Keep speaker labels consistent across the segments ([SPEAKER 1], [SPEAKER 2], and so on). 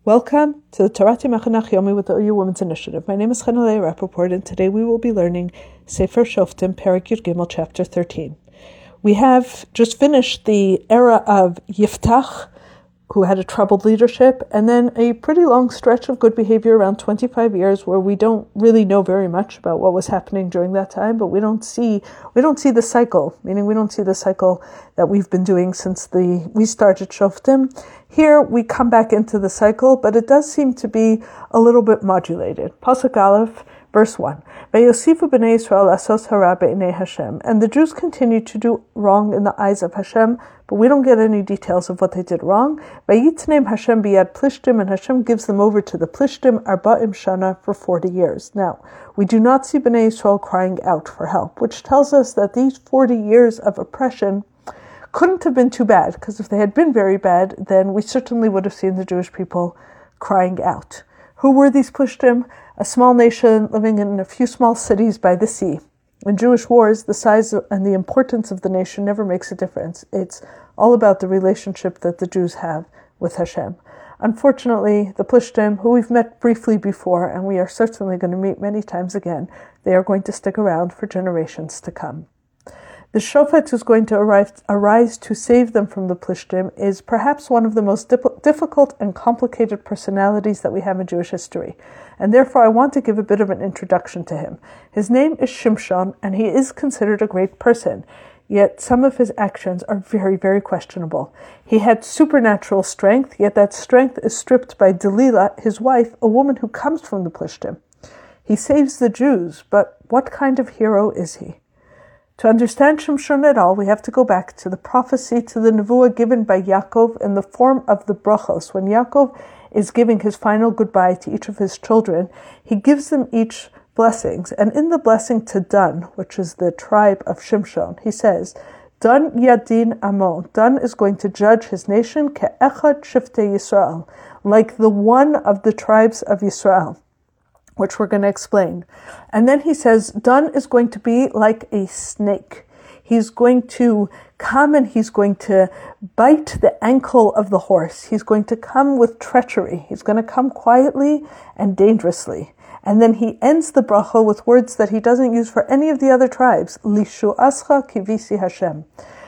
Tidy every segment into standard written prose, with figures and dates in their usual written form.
[SPEAKER 1] Welcome to the Torati Mechanach Yomi with the OU Women's Initiative. My name is Chanalei Rappaport, and today we will be learning Sefer Shoftim, Perek Yud Gimel, Chapter 13. We have just finished the era of Yiftach, who had a troubled leadership, and then a pretty long stretch of good behavior, around 25 years, where we don't really know very much about what was happening during that time, but we don't see the cycle, meaning we don't see the cycle that we've been doing since we started Shoftim. Here we come back into the cycle, but it does seem to be a little bit modulated. Pasuk Aleph, verse 1. Vayosifu b'nei Yisrael asos hara be'nei Hashem. And the Jews continued to do wrong in the eyes of Hashem, but we don't get any details of what they did wrong. Vayitnem Hashem biyad plishtim, and Hashem gives them over to the plishtim arba'im shana for 40 years. Now, we do not see b'nei Yisrael crying out for help, which tells us that these 40 years of oppression couldn't have been too bad, because if they had been very bad, then we certainly would have seen the Jewish people crying out. Who were these plishtim? A small nation living in a few small cities by the sea. In Jewish wars, the size and the importance of the nation never makes a difference. It's all about the relationship that the Jews have with Hashem. Unfortunately, the plishtim, who we've met briefly before, and we are certainly going to meet many times again, they are going to stick around for generations to come. The shofet who's going to arise to save them from the plishtim is perhaps one of the most difficult and complicated personalities that we have in Jewish history. And therefore I want to give a bit of an introduction to him. His name is Shimshon, and he is considered a great person. Yet some of his actions are very, very questionable. He had supernatural strength, yet that strength is stripped by Delilah, his wife, a woman who comes from the plishtim. He saves the Jews, but what kind of hero is he? To understand Shimshon at all, we have to go back to the prophecy, to the nevuah given by Yaakov in the form of the brachos. When Yaakov is giving his final goodbye to each of his children, he gives them each blessings. And in the blessing to Dan, which is the tribe of Shimshon, he says, Dan Yadin Amo. Dan is going to judge his nation, Ke'echad Shiftei Yisrael, like the one of the tribes of Yisrael, which we're going to explain. And then he says, Dan is going to be like a snake. He's going to come and he's going to bite the ankle of the horse. He's going to come with treachery. He's going to come quietly and dangerously. And then he ends the bracha with words that he doesn't use for any of the other tribes. Lishu ascha kivisi Hashem.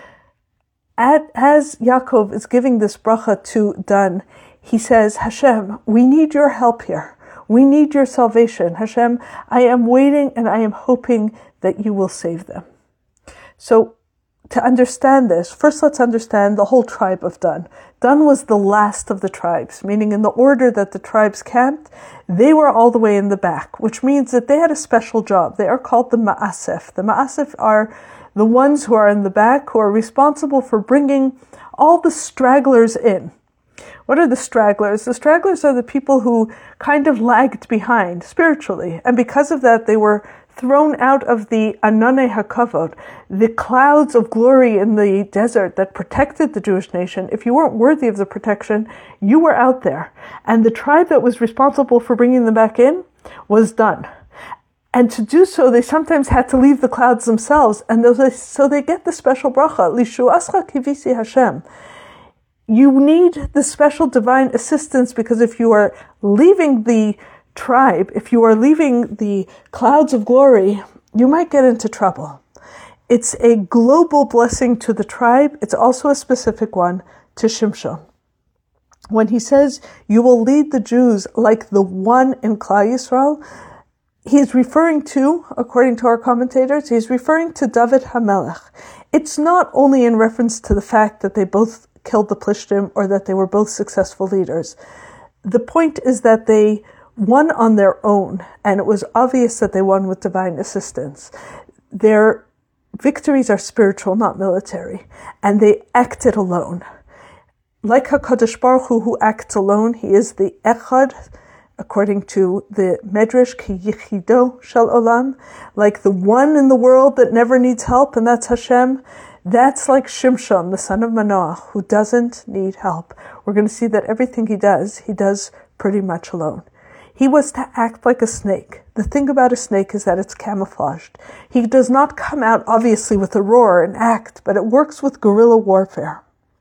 [SPEAKER 1] As Yaakov is giving this bracha to Dan, he says, Hashem, we need your help here. We need your salvation. Hashem, I am waiting and I am hoping that you will save them. So, to understand this, first let's understand the whole tribe of Dan. Dan was the last of the tribes, meaning in the order that the tribes camped, they were all the way in the back, which means that they had a special job. They are called the Ma'asef. The Ma'asef are the ones who are in the back, who are responsible for bringing all the stragglers in. What are the stragglers? The stragglers are the people who kind of lagged behind spiritually, and because of that they were thrown out of the Ananei HaKavod, the clouds of glory in the desert that protected the Jewish nation. If you weren't worthy of the protection, you were out there. And the tribe that was responsible for bringing them back in was Dan. And to do so, they sometimes had to leave the clouds themselves, and so they get the special bracha, Lishu ascha kivisi Hashem. You need the special divine assistance, because if you are leaving the tribe, if you are leaving the clouds of glory, you might get into trouble. It's a global blessing to the tribe. It's also a specific one to Shimshon. When he says, you will lead the Jews like the one in Klal Yisrael, he's referring to, according to our commentators, he's referring to David HaMelech. It's not only in reference to the fact that they both killed the plishtim or that they were both successful leaders. The point is that they won on their own, and it was obvious that they won with divine assistance. Their victories are spiritual, not military, and they acted alone. Like HaKadosh Baruch Hu, who acts alone, he is the Echad, according to the Medrash, Ki Yichido Shel Olam, like the one in the world that never needs help, and that's Hashem. That's like Shimshon, the son of Manoah, who doesn't need help. We're going to see that everything he does pretty much alone. He was to act like a snake. The thing about a snake is that it's camouflaged. He does not come out obviously with a roar and act, but it works with guerrilla warfare.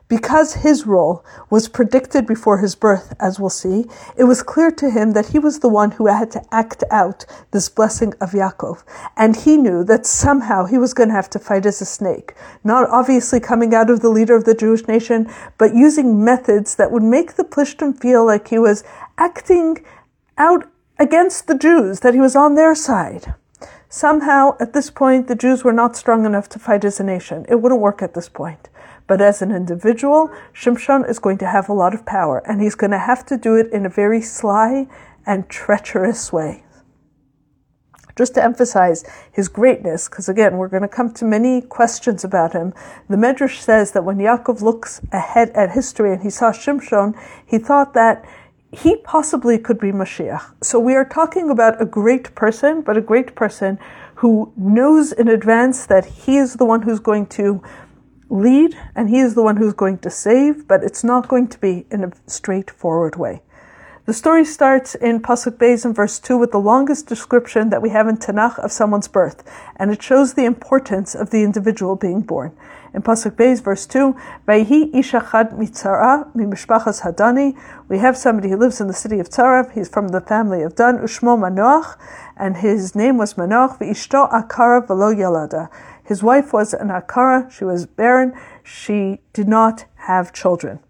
[SPEAKER 1] Because his role was predicted before his birth, as we'll see, it was clear to him that he was the one who had to act out this blessing of Yaakov. And he knew that somehow he was going to have to fight as a snake, not obviously coming out of the leader of the Jewish nation, but using methods that would make the Plishtim feel like he was acting out against the Jews, that he was on their side. Somehow, at this point, the Jews were not strong enough to fight as a nation. It wouldn't work at this point. But as an individual, Shimshon is going to have a lot of power, and he's going to have to do it in a very sly and treacherous way. Just to emphasize his greatness, because again, we're going to come to many questions about him. The Medrash says that when Yaakov looks ahead at history and he saw Shimshon, he thought that he possibly could be Mashiach. So we are talking about a great person, but a great person who knows in advance that he is the one who's going to lead and he is the one who's going to save, but it's not going to be in a straightforward way. The story starts in Pasuk Beis in verse 2 with the longest description that we have in Tanakh of someone's birth, and it shows the importance of the individual being born. In Pasuk Beis, verse 2, Vayhi ish echad mitzara mimishpachas Hadani. We have somebody who lives in the city of Tzara. He's from the family of Dan. Ushmo Manoach, and his name was Manoach. V'ishto akara v'lo yalada. His wife was an akara. She was barren. She did not have children.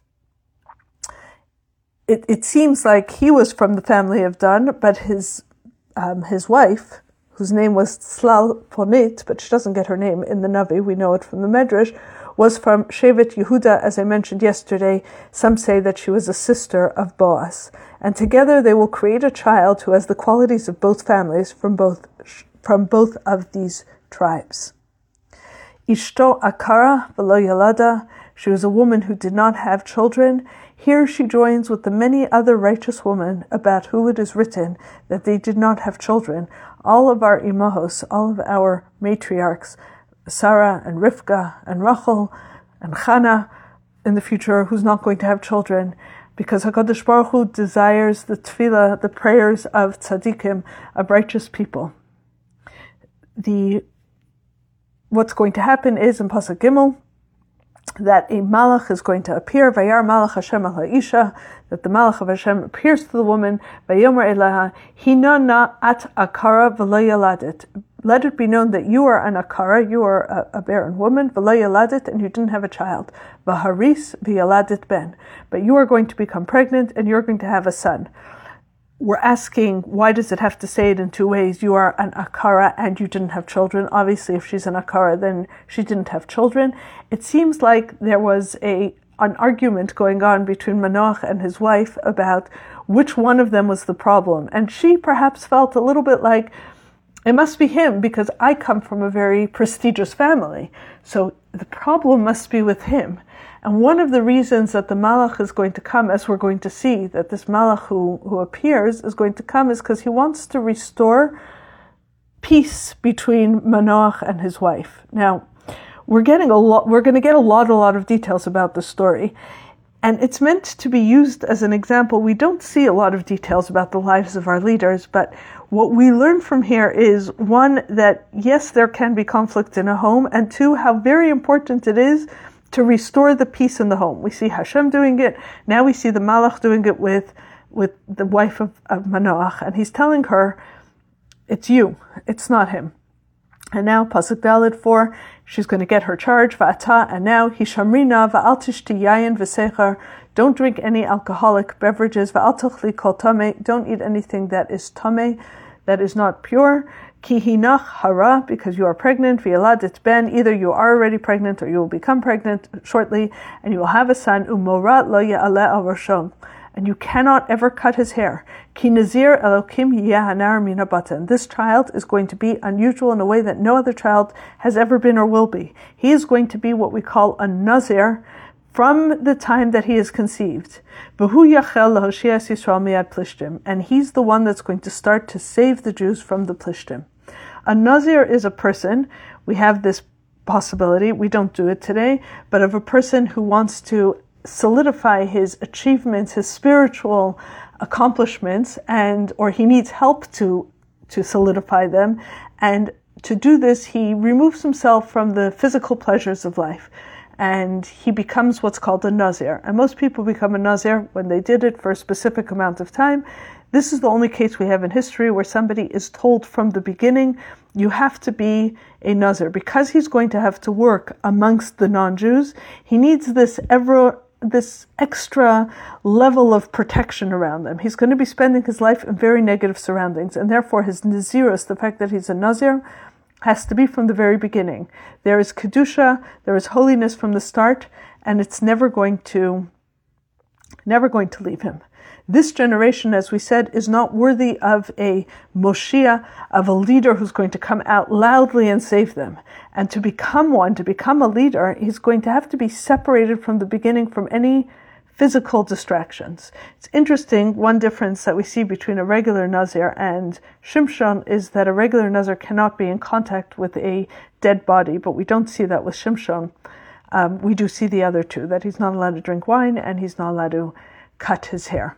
[SPEAKER 1] It seems like he was from the family of Dan, but his wife, whose name was Tzlal Ponit, but she doesn't get her name in the Navi, we know it from the Medrash, was from Shevet Yehuda, as I mentioned yesterday. Some say that she was a sister of Boaz. And together they will create a child who has the qualities of both families from both of these tribes. Ishto Akara v'lo Yalada. She was a woman who did not have children. Here she joins with the many other righteous women about who it is written that they did not have children. All of our imahos, all of our matriarchs, Sarah and Rivka and Rachel and Chana in the future, who's not going to have children, because HaKadosh Baruch Hu desires the tefillah, the prayers of tzaddikim, of righteous people. What's going to happen is in Pasuk Gimel, that a malach is going to appear, Vayar malach Hashem al ha'isha, that the malach of Hashem appears to the woman, Vayomer elaha, Hinana at akara v'lo yaladet. Let it be known that you are an akara, you are a barren woman, v'lo yaladet, and you didn't have a child. V'haris v'yaladet ben. But you are going to become pregnant and you're going to have a son. We're asking, why does it have to say it in two ways? You are an akara and you didn't have children. Obviously, if she's an akara, then she didn't have children. It seems like there was an argument going on between Manoach and his wife about which one of them was the problem. And she perhaps felt a little bit like, it must be him because I come from a very prestigious family. So the problem must be with him. And one of the reasons that the Malach is going to come, as we're going to see, that this Malach who appears is going to come, is because he wants to restore peace between Manoach and his wife. Now, we're going to get a lot of details about the story. And it's meant to be used as an example. We don't see a lot of details about the lives of our leaders, but what we learn from here is, one, that yes, there can be conflict in a home, and two, how very important it is to restore the peace in the home. We see Hashem doing it. Now we see the Malach doing it with the wife of Manoach. And he's telling her, it's you, it's not him. And now, Pasuk Daled 4, she's going to get her charge, Va'ata, and now, Hishamrina va'al tishti yayin v'secher, don't drink any alcoholic beverages, va'al tuchli kol tameh, don't eat anything that is tameh, that is not pure, Ki hinach hara, because you are pregnant, v'yaladet ben, either you are already pregnant or you will become pregnant shortly, and you will have a son, umorat lo ya'aleh al roshon, and you cannot ever cut his hair. Ki nazir elokim yeh hanar min habatan. This child is going to be unusual in a way that no other child has ever been or will be. He is going to be what we call a nazir from the time that he is conceived. V'hu yachel lahoshias Yisrael miad plishtim, and he's the one that's going to start to save the Jews from the plishtim. A nazir is a person, we have this possibility, we don't do it today, but of a person who wants to solidify his achievements, his spiritual accomplishments, or he needs help to solidify them, and to do this he removes himself from the physical pleasures of life. and he becomes what's called a Nazir. And most people become a Nazir when they did it for a specific amount of time. This is the only case we have in history where somebody is told from the beginning, you have to be a Nazir. Because he's going to have to work amongst the non-Jews, he needs this extra level of protection around them. He's going to be spending his life in very negative surroundings, and therefore his Nazirus, the fact that he's a Nazir, has to be from the very beginning. There is Kedusha, there is holiness from the start, and it's never going to leave him. This generation, as we said, is not worthy of a Moshiach, of a leader who's going to come out loudly and save them. And to become a leader, he's going to have to be separated from the beginning from any physical distractions. It's interesting, one difference that we see between a regular Nazir and Shimshon is that a regular Nazir cannot be in contact with a dead body, but we don't see that with Shimshon. We do see the other two, that he's not allowed to drink wine and he's not allowed to cut his hair.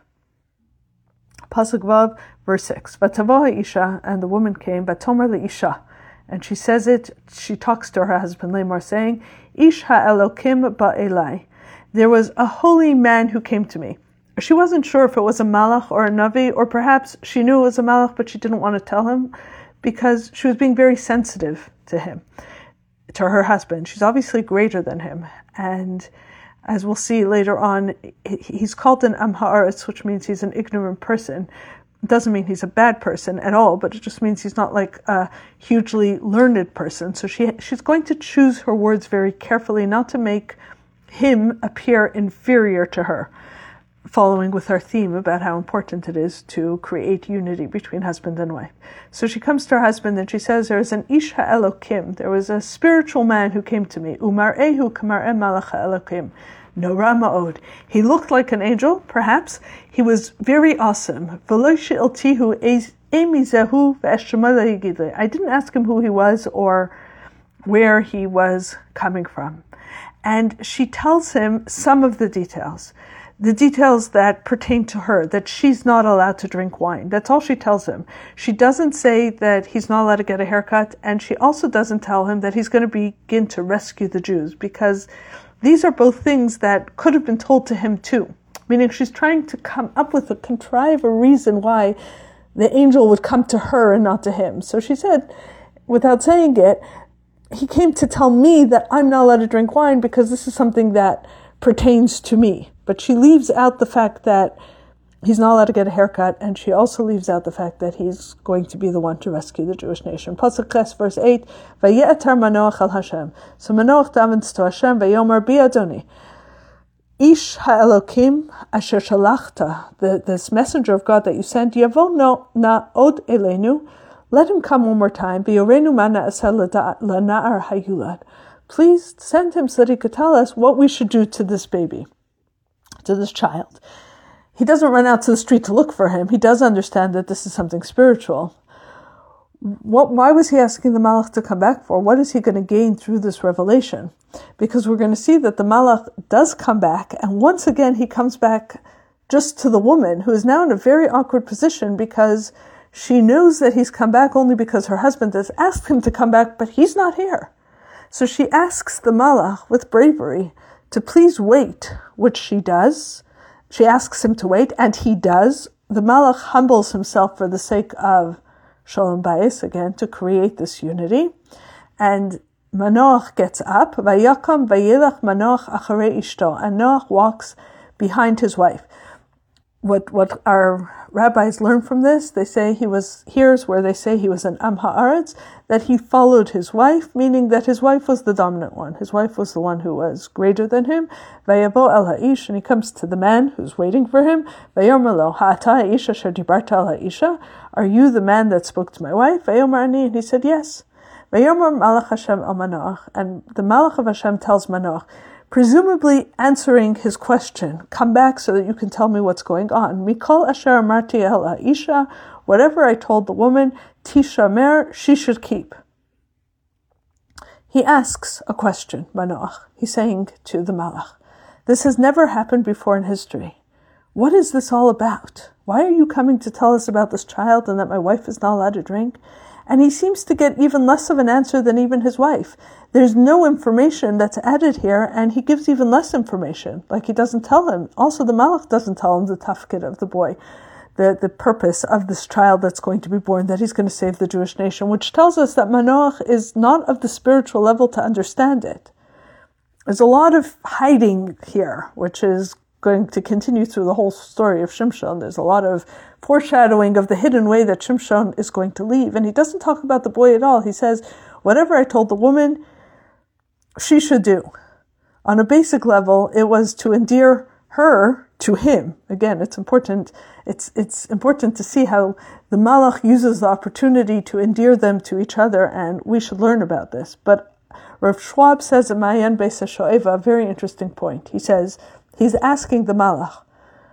[SPEAKER 1] Pasuk Vav, verse 6. Vatavo ha'isha, and the woman came, Vatomer le'isha, and she says it, she talks to her husband Lamar, saying, Ish ha'elokim ba'elai. There was a holy man who came to me. She wasn't sure if it was a malach or a navi, or perhaps she knew it was a malach, but she didn't want to tell him because she was being very sensitive to him, to her husband. She's obviously greater than him, and as we'll see later on, he's called an Am Ha'aretz, which means he's an ignorant person. It doesn't mean he's a bad person at all, but it just means he's not like a hugely learned person. So she's going to choose her words very carefully, not to make him appear inferior to her, following with our theme about how important it is to create unity between husband and wife. So she comes to her husband and she says, there is an Ish ha'elokim, there was a spiritual man who came to me, Umar'ehu kamar'e malach ha'elokim, Nora ma'od. He looked like an angel, perhaps. He was very awesome. I didn't ask him who he was or where he was coming from. And she tells him some of the details that pertain to her, that she's not allowed to drink wine. That's all she tells him. She doesn't say that he's not allowed to get a haircut, and she also doesn't tell him that he's going to begin to rescue the Jews, because these are both things that could have been told to him too. Meaning she's trying to contrive a reason why the angel would come to her and not to him. So she said, without saying it, he came to tell me that I'm not allowed to drink wine because this is something that pertains to me. But she leaves out the fact that he's not allowed to get a haircut, and she also leaves out the fact that he's going to be the one to rescue the Jewish nation. Pasuk Ches, verse 8, Vaye'atar Manoach al Hashem. So Manoach davens to Hashem, Vayomer bi Adoni, Ish ha'elokim asher shalachta, this messenger of God that you sent, Yavo no na od elenu, let him come one more time, V'yorenu ma na'aseh lana'ar hayulad. Please send him so that he could tell us what we should do to this baby, to this child. He doesn't run out to the street to look for him. He does understand that this is something spiritual. Why was he asking the Malach to come back for? What is he going to gain through this revelation? Because we're going to see that the Malach does come back, and once again he comes back just to the woman, who is now in a very awkward position because she knows that he's come back only because her husband has asked him to come back, but he's not here. So she asks the Malach with bravery to please wait, which she does. She asks him to wait, and he does. The Malach humbles himself for the sake of Shalom Bayis, again, to create this unity. And Manoach gets up, Vayakam vayelach Manoach acharei ishto, and Noach walks behind his wife. What our rabbis learn from this, they say here's where they say he was an Am Ha'aretz, that he followed his wife, meaning that his wife was the dominant one. His wife was the one who was greater than him. Vayavo el ha'ish, and he comes to the man who's waiting for him. Vayomer lo, ha'ata ha'ish asher dibarta al ha'isha, are you the man that spoke to my wife? Vayomer ani, and he said yes. Vayomer malach Hashem al Manoach, and the Malach of Hashem tells Manoach, presumably answering his question, come back so that you can tell me what's going on. Mikol asher amarti el ha'isha, whatever I told the woman, tishamer, she should keep. He asks a question, Manoach. He's saying to the Malach, this has never happened before in history. What is this all about? Why are you coming to tell us about this child and that my wife is not allowed to drink? And he seems to get even less of an answer than even his wife. There's no information that's added here, and he gives even less information. Like he doesn't tell him. Also, the Malach doesn't tell him the tafkid of the boy, the purpose of this child that's going to be born, that he's going to save the Jewish nation, which tells us that Manoach is not of the spiritual level to understand it. There's a lot of hiding here, which is going to continue through the whole story of Shimshon. There's a lot of foreshadowing of the hidden way that Shimshon is going to leave. And he doesn't talk about the boy at all. He says, whatever I told the woman, she should do. On a basic level, it was to endear her to him. Again, it's important. It's important to see how the Malach uses the opportunity to endear them to each other, and we should learn about this. But Rav Schwab says in Maayan Beis HaShoeva a very interesting point. He says, he's asking the Malach.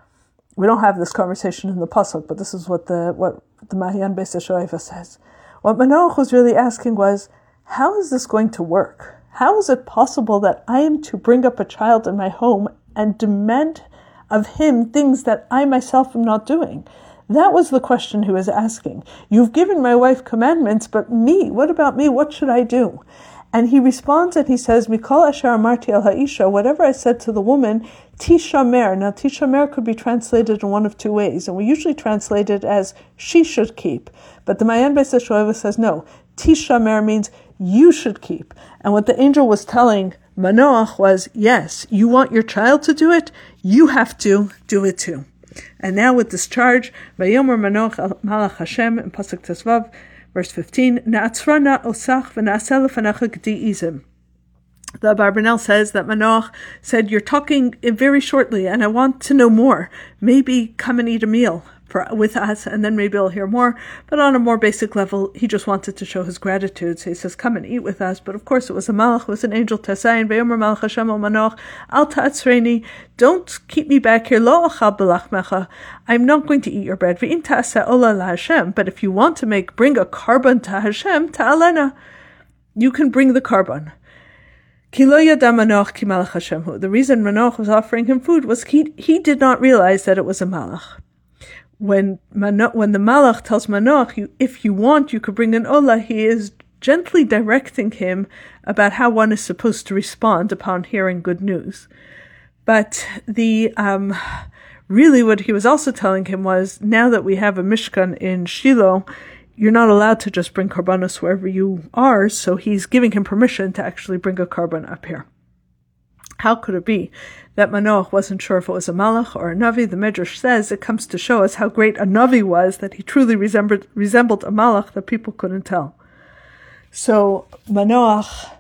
[SPEAKER 1] We don't have this conversation in the Pasuk, but this is what the Maayan Beis HaShoeva says. What Manoach was really asking was, how is this going to work? How is it possible that I am to bring up a child in my home and demand of him things that I myself am not doing? That was the question he was asking. You've given my wife commandments, but me, what about me? What should I do? And he responds and he says, Mikol asher amarti el ha'isha, whatever I said to the woman, tishamer. Now, tishamer could be translated in one of two ways, and we usually translate it as she should keep. But the Maayan Beis HaShoeva says, no, tishamer means you should keep. And what the angel was telling Manoach was, yes, you want your child to do it, you have to do it too. And now with this charge, Vayomer Manoach el Malach Hashem in Pasuk Tesvav, Verse 15, Na'atzrana osach v'na'aseh lefanecha gdi izim. The Abarbanel says that Manoach said, you're talking very shortly, and I want to know more. Maybe come and eat a meal with us, and then maybe I'll hear more. But on a more basic level, he just wanted to show his gratitude. So he says, come and eat with us. But of course, it was a Malach, it was an angel. Tasayin, Ve'yomer Malach Hashem al Manoach, Al ta'atzreni, don't keep me back here. Lo achal b'lachmecha. I'm not going to eat your bread. Ve'im ta'aseh ola la Hashem. But if you want to bring a carbon to Hashem, ta'alena, you can bring the carbon. Ki lo yada Manoach ki malach Hashem hu. The reason Manoach was offering him food was he did not realize that it was a Malach. When the Malach tells Manoach, if you want, you could bring an Olah, he is gently directing him about how one is supposed to respond upon hearing good news. But really what he was also telling him was, now that we have a Mishkan in Shiloh, you're not allowed to just bring karbanos wherever you are, so he's giving him permission to actually bring a karban up here. How could it be that Manoach wasn't sure if it was a Malach or a Navi? The Medrash says it comes to show us how great a Navi was, that he truly resembled a Malach that people couldn't tell. So Manoach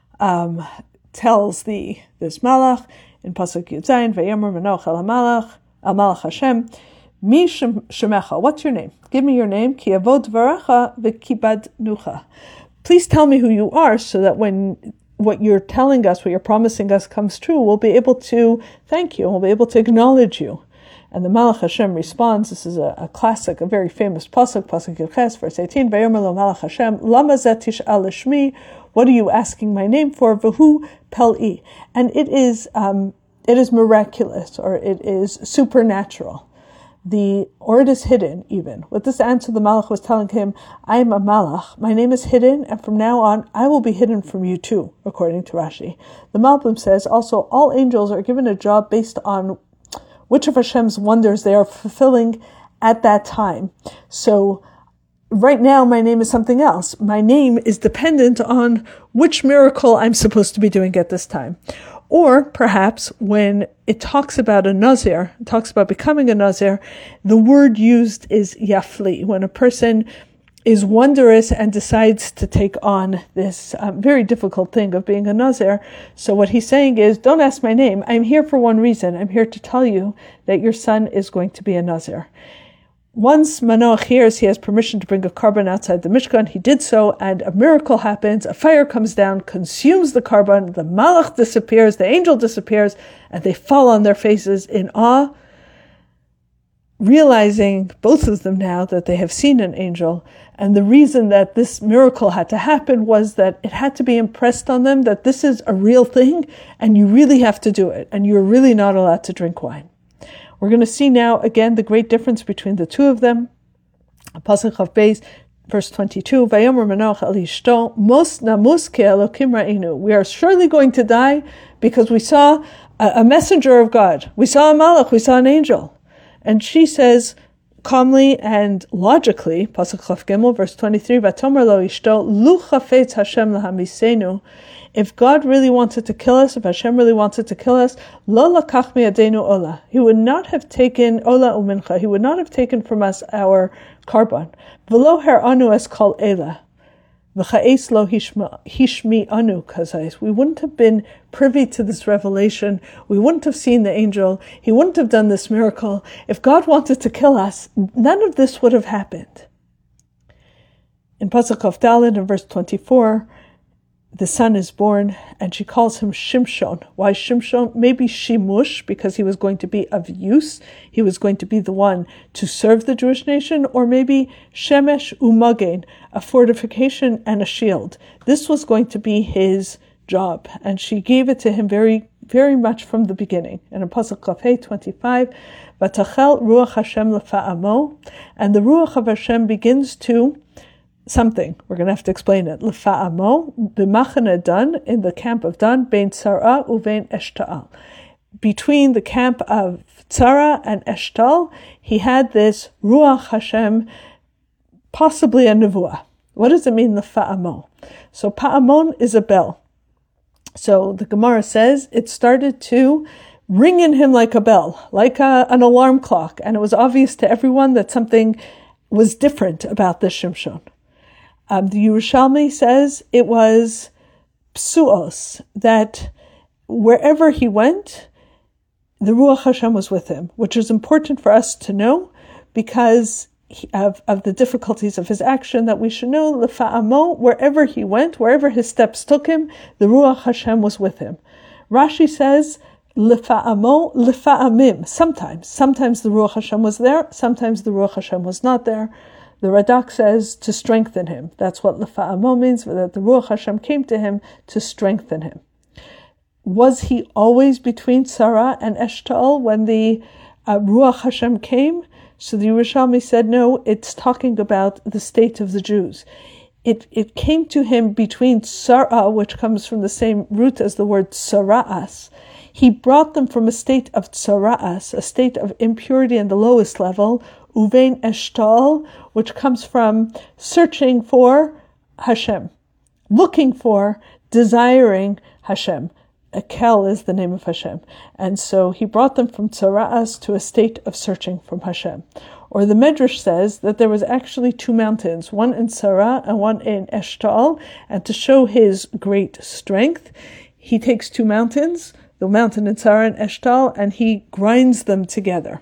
[SPEAKER 1] tells this Malach in Pasuk Yud Zayin, Vayomer Manoach el Malach Hashem, Mi shemecha, what's your name? Give me your name. Ki avod dvarecha v'kibad nucha. Please tell me who you are, so that when what you're telling us, what you're promising us comes true, we'll be able to thank you, we'll be able to acknowledge you. And the Malach Hashem responds, this is a classic, a very famous pasuk, Pasuk Yilches, verse 18, Vayomer lo Malach Hashem, Lama zeh tish'al lishmi, what are you asking my name for? V'hu pel'i. And it is miraculous, or it is supernatural. Or it is hidden even. With this answer, the Malach was telling him, I am a Malach, my name is hidden, and from now on, I will be hidden from you too, according to Rashi. The Malbim says, also, all angels are given a job based on which of Hashem's wonders they are fulfilling at that time. So, right now, my name is something else. My name is dependent on which miracle I'm supposed to be doing at this time. Or perhaps when it talks about a Nazir, it talks about becoming a Nazir, the word used is yafli, when a person is wondrous and decides to take on this very difficult thing of being a Nazir. So what he's saying is, don't ask my name. I'm here for one reason. I'm here to tell you that your son is going to be a Nazir. Once Manoach hears he has permission to bring a carbon outside the Mishkan, he did so, and a miracle happens. A fire comes down, consumes the carbon, the Malach disappears, the angel disappears, and they fall on their faces in awe, realizing, both of them now, that they have seen an angel. And the reason that this miracle had to happen was that it had to be impressed on them that this is a real thing, and you really have to do it, and you're really not allowed to drink wine. We're going to see now, again, the great difference between the two of them. Pasuk Chav Beis, Verse 22, Vayomer Manoach el ishto, mos namus ki Elokim ra'inu. We are surely going to die because we saw a messenger of God. We saw a malach, we saw an angel. And she says, calmly and logically, Pasuk Chaf Gimel, verse 23, Vatomer lo ishto, lu chafetz Hashem lahamisenu. If God really wanted to kill us, if Hashem really wanted to kill us, lo lakach mi'adenu ola. He would not have taken ola umincha. He would not have taken from us our carbon. V'lo her'anu es kol ela. V'cha'es lo hishmi anu kazais. We wouldn't have been privy to this revelation. We wouldn't have seen the angel. He wouldn't have done this miracle. If God wanted to kill us, none of this would have happened. In Pasuk Kaf Daled, in verse 24, the son is born, and she calls him Shimshon. Why Shimshon? Maybe Shimush, because he was going to be of use. He was going to be the one to serve the Jewish nation. Or maybe Shemesh Umagen, a fortification and a shield. This was going to be his job, and she gave it to him very, very much from the beginning. And in Pasuk Kafei 25, Vatachel Ruach Hashem lefa'amo, and the Ruach of Hashem begins to something. We're going to have to explain it. Lefa'amo, b'machane Dan, in the camp of Dan, bein Tzara uvein Eshtal. Between the camp of Tzara and Eshtal, he had this Ruach Hashem, possibly a nevuah. What does it mean, lefa'amo? So pa'amon is a bell. So the Gemara says it started to ring in him like a bell, like an alarm clock. And it was obvious to everyone that something was different about this Shimshon. The Yerushalmi says it was psuos, that wherever he went, the Ruach Hashem was with him, which is important for us to know because of the difficulties of his action, that we should know, lefa'amo, wherever he went, wherever his steps took him, the Ruach Hashem was with him. Rashi says, lefa'amo, lefa'amim, sometimes the Ruach Hashem was there, sometimes the Ruach Hashem was not there. The Radak says to strengthen him. That's what lefa'amo means, that the Ruach Hashem came to him to strengthen him. Was he always between Tzara and Eshtal when the Ruach Hashem came? So the Yerushalmi said, no, it's talking about the state of the Jews. It came to him between Tzara, which comes from the same root as the word Tzara'as. He brought them from a state of Tzara'as, a state of impurity in the lowest level, Uvein Eshtal, which comes from searching for Hashem, looking for, desiring Hashem. Ekel is the name of Hashem. And so he brought them from Tzara'as to a state of searching from Hashem. Or the Medrash says that there was actually two mountains, one in Tzara and one in Eshtal, and to show his great strength, he takes two mountains, the mountain in Tzara and Eshtal, and he grinds them together.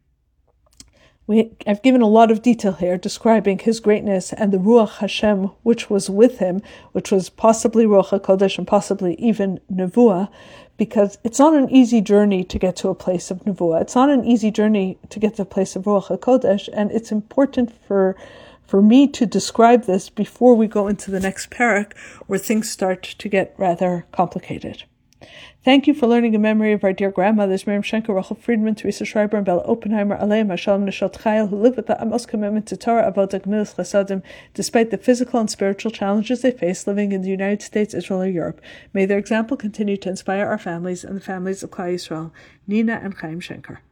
[SPEAKER 1] I've given a lot of detail here describing his greatness and the Ruach Hashem which was with him, which was possibly Ruach HaKodesh and possibly even Nevuah, because it's not an easy journey to get to a place of Nevuah. It's not an easy journey to get to a place of Ruach HaKodesh, and it's important for me to describe this before we go into the next parak, where things start to get rather complicated. Thank you for learning in memory of our dear grandmothers, Miriam Schenker, Rachel Friedman, Teresa Schreiber, and Bella Oppenheimer, Aleim Hashalom Neshot Chayil, who lived with the utmost commitment to Torah, Avodah, Gemilas Chasadim, despite the physical and spiritual challenges they face living in the United States, Israel, or Europe. May their example continue to inspire our families and the families of Klal Yisrael. Nina and Chaim Schenker.